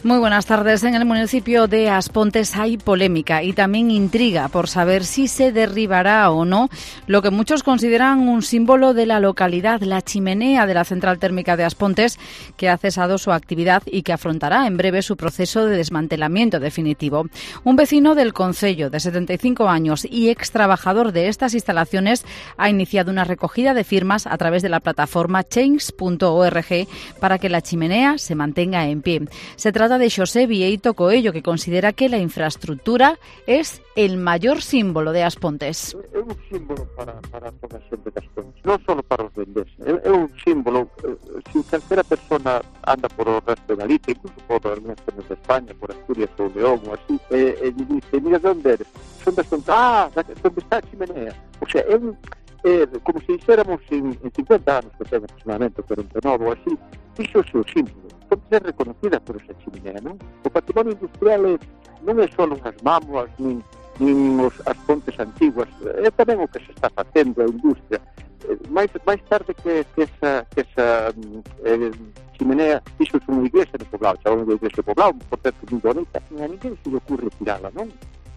Muy buenas tardes. En el municipio de Aspontes hay polémica y también intriga por saber si se derribará o no lo que muchos consideran un símbolo de la localidad, la chimenea de la central térmica de Aspontes, que ha cesado su actividad y que afrontará en breve su proceso de desmantelamiento definitivo. Un vecino del concello de 75 años y ex trabajador de estas instalaciones ha iniciado una recogida de firmas a través de la plataforma change.org para que la chimenea se mantenga en pie. Se trata de Xosé Vieito Coello, que considera que la infraestructura es el mayor símbolo de Aspontes. É un símbolo para toda a xente de Aspontes, non só para os vendes. É un símbolo, se calquera persona anda por o resto de Galicia, incluso por algunhas zonas de España, por Asturias ou León ou así, e dice, mira, de onde eres? Son de Aspontes, onde está a chimenea? O sea, é como se dixéramos en 50 anos, que ten aproximadamente 49 ou así, iso é o símbolo. Aspontes é reconocida por esa chimenea, non? O patrimonio industrial non é só as mámoas, nin as pontes antiguas, é tamén o que se está facendo a industria. Mais tarde que esa chimenea fixo unha igrexa de Poblado, chamamos de igrexa de Poblado, por certo moi bonita, e a ninguén se lle ocurre tirala, non?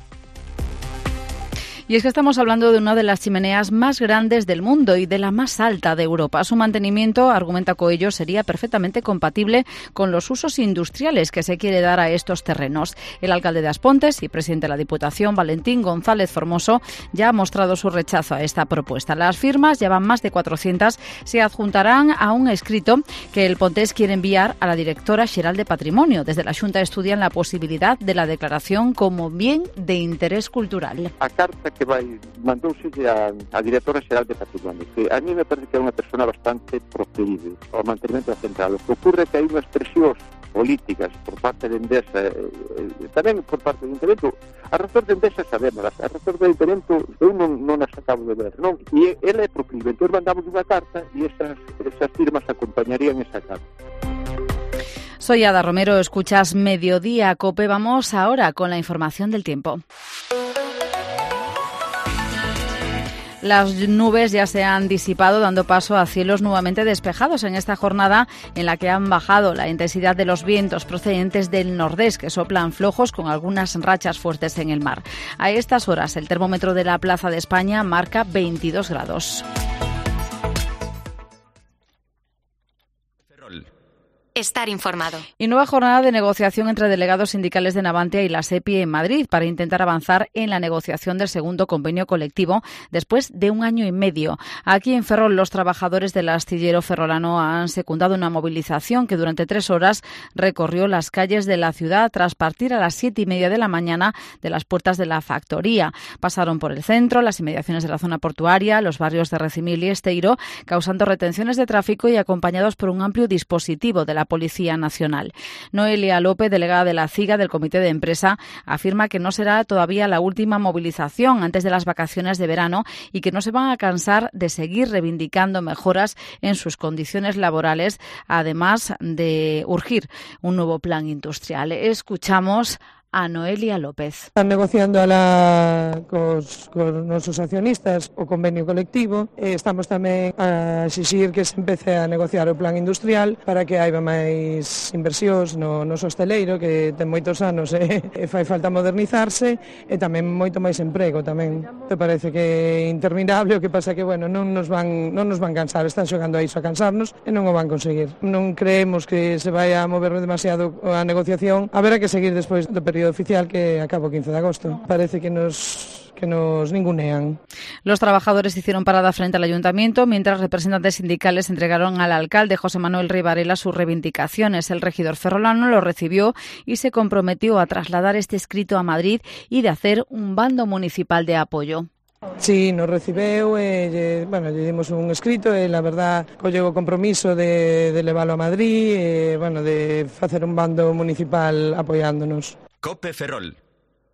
Y es que estamos hablando de una de las chimeneas más grandes del mundo y de la más alta de Europa. Su mantenimiento, argumenta Coello, sería perfectamente compatible con los usos industriales que se quiere dar a estos terrenos. El alcalde de Aspontes y presidente de la Diputación, Valentín González Formoso, ya ha mostrado su rechazo a esta propuesta. Las firmas, ya van más de 400, se adjuntarán a un escrito que el pontés quiere enviar a la directora xeral de Patrimonio. Desde la Xunta estudian la posibilidad de la declaración como bien de interés cultural. A carta que mandouse a directora xeral de Patrimonio, que a mí me parece que é unha persona bastante procedível ao mantenimento da central. O que ocurre é que hai unhas presións políticas por parte de Endesa, tamén por parte do Ayuntamiento. A razón de Endesa sabemos, a razón do Ayuntamiento eu non as acabo de ver, non? E ela é procedível, entón mandamos unha carta e esas firmas acompañarían esa carta. Soy Ada Romero, escuchas Mediodía Cope. Vamos ahora con la información del tiempo. Las nubes ya se han disipado, dando paso a cielos nuevamente despejados en esta jornada en la que han bajado la intensidad de los vientos procedentes del nordés, que soplan flojos con algunas rachas fuertes en el mar. A estas horas, el termómetro de la Plaza de España marca 22 grados. Estar informado. Y nueva jornada de negociación entre delegados sindicales de Navantia y la SEPI en Madrid para intentar avanzar en la negociación del segundo convenio colectivo después de un año y medio. Aquí en Ferrol, los trabajadores del astillero ferrolano han secundado una movilización que durante 3 horas recorrió las calles de la ciudad tras partir a las 7:30 de la mañana de las puertas de la factoría. Pasaron por el centro, las inmediaciones de la zona portuaria, los barrios de Recimil y Esteiro, causando retenciones de tráfico y acompañados por un amplio dispositivo de la Policía Nacional. Noelia López, delegada de la CIGA del Comité de Empresa, afirma que no será todavía la última movilización antes de las vacaciones de verano y que no se van a cansar de seguir reivindicando mejoras en sus condiciones laborales, además de urgir un nuevo plan industrial. Escuchamos a Noelia López. Están negociando cos nosos accionistas o convenio colectivo. Estamos tamén a exixir que se empece a negociar o plan industrial para que haiba máis inversións no noso hosteleiro, que ten moitos anos e fai falta modernizarse, e tamén moito máis emprego tamén. Te parece que é interminable, o que pasa que, bueno, non nos van cansar, están xogando a iso a cansarnos e non o van conseguir. Non creemos que se vai a mover demasiado a negociación. Haberá que seguir despois do período oficial que acaba o 15 de agosto. Parece que nos ningunean. Los trabajadores hicieron parada frente al ayuntamiento mientras representantes sindicales entregaron al alcalde José Manuel Rey Varela sus reivindicaciones. El regidor ferrolano lo recibió y se comprometió a trasladar este escrito a Madrid y de hacer un bando municipal de apoyo. Sí, nos recibeu e, lle dimos un escrito e, la verdad, colleu o compromiso de leválo a Madrid e, de facer un bando municipal apoiándonos. Cope Ferrol.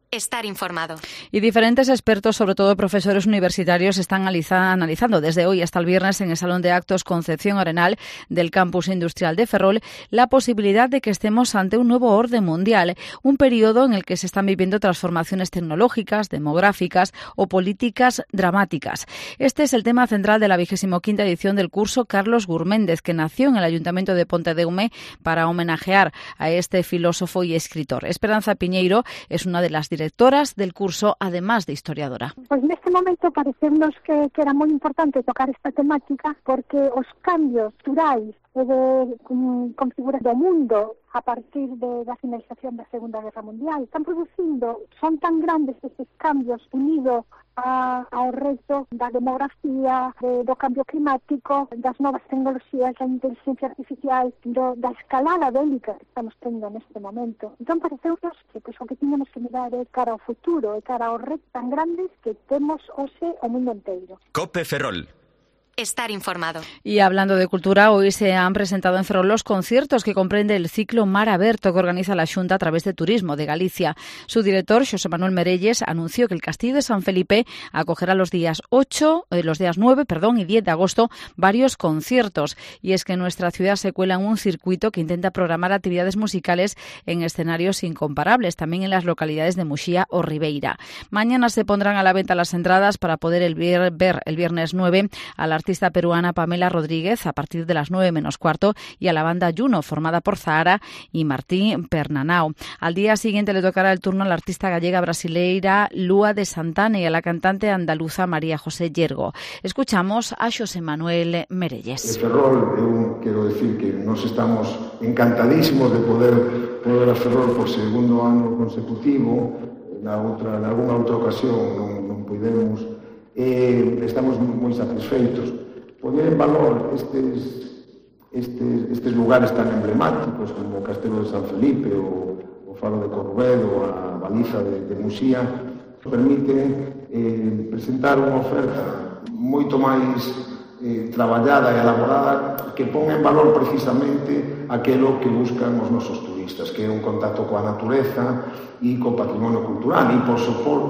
Estar informado. Y diferentes expertos, sobre todo profesores universitarios, están analizando desde hoy hasta el viernes en el Salón de Actos Concepción Arenal del Campus Industrial de Ferrol la posibilidad de que estemos ante un nuevo orden mundial, un periodo en el que se están viviendo transformaciones tecnológicas, demográficas o políticas dramáticas. Este es el tema central de la 25ª edición del curso Carlos Gurméndez, que nació en el Ayuntamiento de Pontedeume para homenajear a este filósofo y escritor. Esperanza Piñeiro es una de las directoras del curso, además de historiadora. Pois neste momento parecernos que era moi importante tocar esta temática porque os cambios culturais e de configuración do mundo a partir da finalización da Segunda Guerra Mundial están producindo, son tan grandes estes cambios unidos ao reto da demografía, do cambio climático, das novas tecnoloxías, da inteligencia artificial, da escalada bélica que estamos tendo neste momento. Entón, pareceunos que o que tiñamos que mirar é cara ao futuro, e cara aos retos tan grandes que temos hoxe o mundo inteiro. COPE Ferrol. Estar informado. Y hablando de cultura, hoy se han presentado en Ferrol los conciertos que comprende el ciclo Mar Aberto que organiza la Xunta a través de Turismo de Galicia. Su director, Xosé Manuel Merelles, anunció que el Castillo de San Felipe acogerá los días 9 y 10 de agosto varios conciertos. Y es que nuestra ciudad se cuela en un circuito que intenta programar actividades musicales en escenarios incomparables, también en las localidades de Muxía o Ribeira. Mañana se pondrán a la venta las entradas para poder ver el viernes 9 a la artista peruana Pamela Rodríguez a partir de las 9 menos cuarto y a la banda Juno, formada por Zahara y Martín Pernanao. Al día siguiente le tocará el turno a la artista gallega brasileira Lua de Santana y a la cantante andaluza María José Yergo. Escuchamos a Xosé Manuel Merelles. En Ferrol, eu quero decir que nos estamos encantadísimos de poder a Ferrol por segundo ano consecutivo. En algunha outra ocasión non pudemos. Estamos moi satisfeitos. Poner en valor estes lugares tan emblemáticos como o Castelo de San Felipe, o Faro de Corrubedo, a Baliza de Muxía, permite presentar unha oferta moito máis traballada e elaborada que pon en valor precisamente aquilo que buscan os nosos turistas, que é un contacto coa natureza e co patrimonio cultural e, por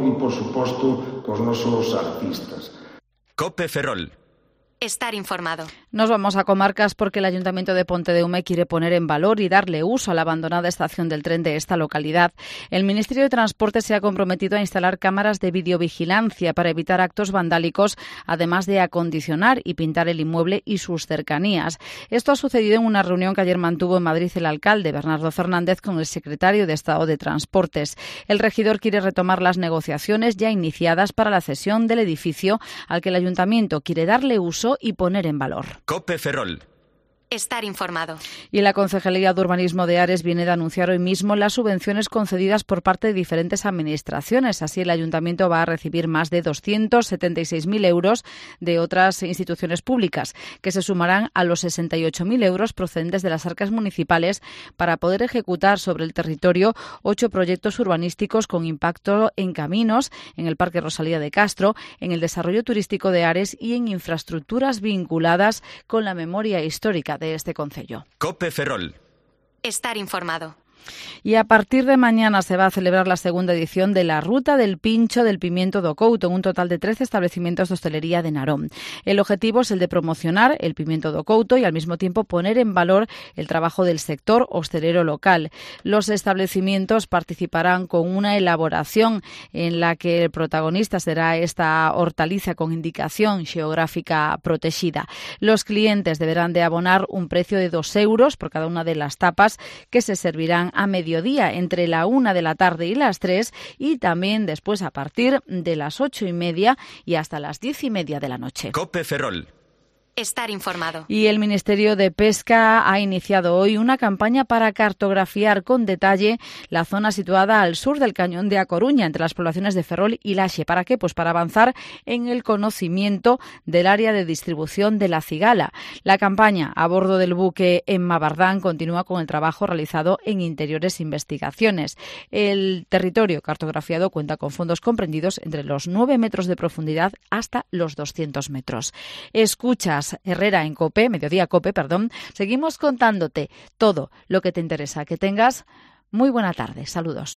suposto, cos nosos artistas. COPE Ferrol. Estar informado. Nos vamos a comarcas porque el Ayuntamiento de Pontedeume quiere poner en valor y darle uso a la abandonada estación del tren de esta localidad. El Ministerio de Transporte se ha comprometido a instalar cámaras de videovigilancia para evitar actos vandálicos, además de acondicionar y pintar el inmueble y sus cercanías. Esto ha sucedido en una reunión que ayer mantuvo en Madrid el alcalde, Bernardo Fernández, con el secretario de Estado de Transportes. El regidor quiere retomar las negociaciones ya iniciadas para la cesión del edificio al que el Ayuntamiento quiere darle uso y poner en valor. COPE Ferrol. Estar informado. Y la Concejalía de Urbanismo de Ares viene de anunciar hoy mismo las subvenciones concedidas por parte de diferentes administraciones. Así, el Ayuntamiento va a recibir más de 276.000 euros de otras instituciones públicas, que se sumarán a los 68.000 euros procedentes de las arcas municipales para poder ejecutar sobre el territorio 8 proyectos urbanísticos con impacto en caminos, en el Parque Rosalía de Castro, en el desarrollo turístico de Ares y en infraestructuras vinculadas con la memoria histórica de este concello. COPE Ferrol. Estar informado. Y a partir de mañana se va a celebrar la segunda edición de la Ruta del Pincho del Pimiento do Couto, en un total de 13 establecimientos de hostelería de Narón. El objetivo es el de promocionar el pimiento do Couto y al mismo tiempo poner en valor el trabajo del sector hostelero local. Los establecimientos participarán con una elaboración en la que el protagonista será esta hortaliza con indicación geográfica protegida. Los clientes deberán de abonar un precio de 2 euros por cada una de las tapas que se servirán a mediodía entre la 1 de la tarde y las 3 y también después a partir de las 8:30 y hasta las 10:30 de la noche. COPE Ferrol. Estar informado. Y el Ministerio de Pesca ha iniciado hoy una campaña para cartografiar con detalle la zona situada al sur del Cañón de A Coruña, entre las poblaciones de Ferrol y Laxe. ¿Para qué? Pues para avanzar en el conocimiento del área de distribución de la cigala. La campaña a bordo del buque en Mabardán continúa con el trabajo realizado en Interiores Investigaciones. El territorio cartografiado cuenta con fondos comprendidos entre los 9 metros de profundidad hasta los 200 metros. Escuchas Herrera en COPE, Mediodía COPE, perdón. Seguimos contándote todo lo que te interesa. Que tengas muy buena tarde. Saludos.